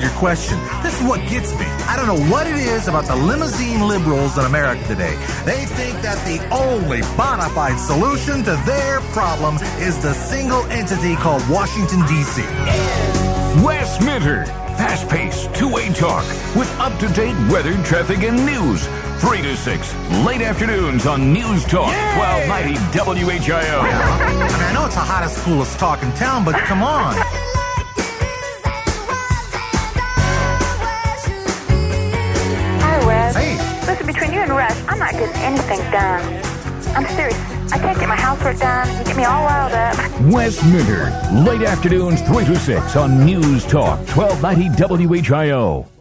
answered your question. This is what gets me. I don't know what it is about the limousine liberals in America today. They think that the only bona fide solution to their problem is the single entity called Washington, D.C. Wes Minter. Fast-paced, two-way talk with up-to-date weather, traffic, and news. 3 to 6, late afternoons on News Talk, 1290 WHIO. I know it's the hottest, coolest talk in town, but come on. Hi, Wes. Hey. Listen, between you and Rush, I'm not getting anything done. I'm serious. I can't get my housework done. You get me all riled up. Wes Minter, late afternoons 3 to 6 on News Talk 1290 WHIO.